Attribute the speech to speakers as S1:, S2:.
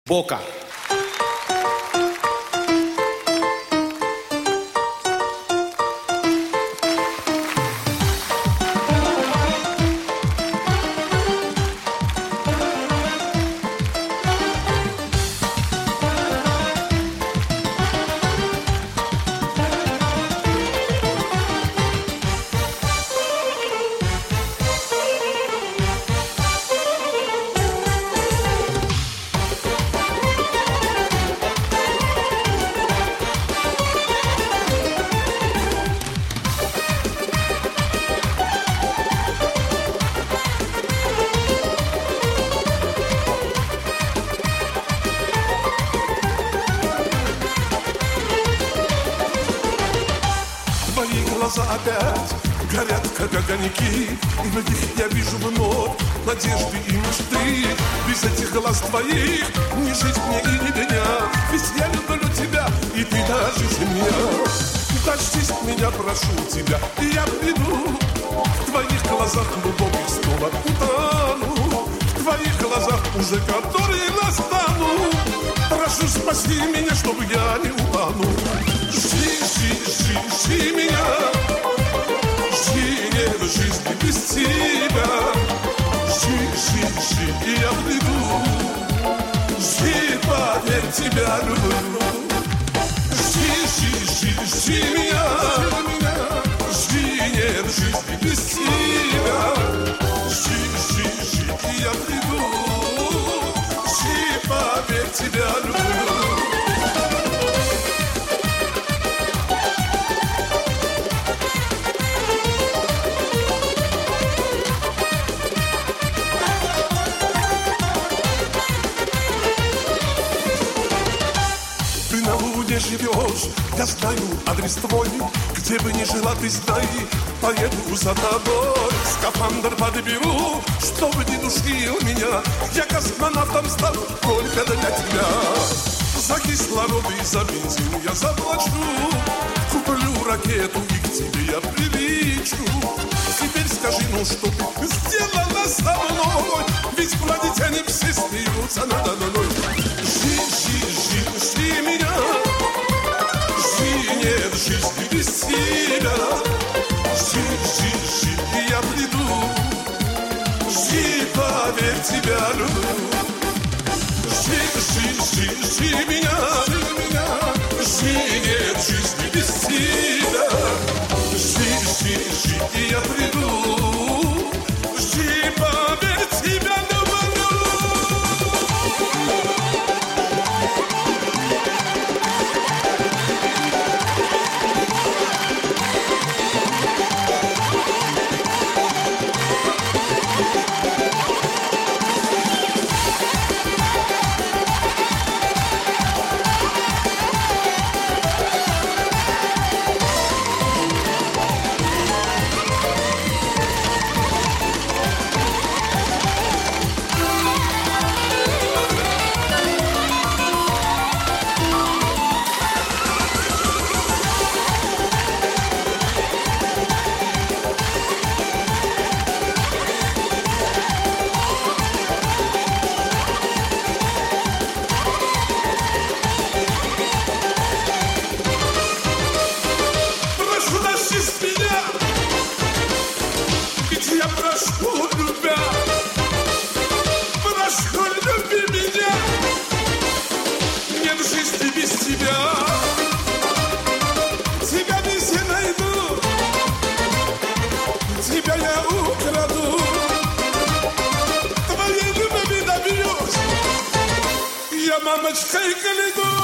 S1: Boca.
S2: Твои глаза опять горят, как огоньки, и в них я вижу вновь надежды и мечты. Без этих глаз твоих не жить мне и не меня, ведь я люблю тебя, и ты даже земля. Дождись меня, прошу тебя, и я приду. В твоих глазах глубоких снова утону, в твоих глазах уже которые настану. Прошу, спаси меня, чтобы я не утонул. Жди, жди, жди, жди меня. Жди, нет жизни без тебя. Жди, жди, жди, и я приду. Жди, поверь, тебя люблю. Жди, жди, жди, жди меня. Жди, нет жизни без тебя. Жди, жди, жди, и я приду. Жди, поверь, тебя люблю. Живешь, я знаю адрес твой, где бы ни жила ты, знай, поеду за тобой. Скафандр подберу, чтобы не душил меня, я космонавтом стану только для тебя. За кислород и за бензин я заплачу, куплю ракету и к тебе я прилечу. Теперь скажи, ну что ты сделала со мной, ведь планетяне все смеются надо мной. Жди, жди, жди, жди меня. Нет жизни без тебя. Жди, жди, жди, и я приду. Жди, поверь, тебя люблю. Жди, жди, жди, жди меня. Жди, нет жизни без тебя. Жди, жди, жди, и я приду. Жди, поверь, тебя люблю. Тебя я украду, твоей любви добьюсь, я мамочкой коляду.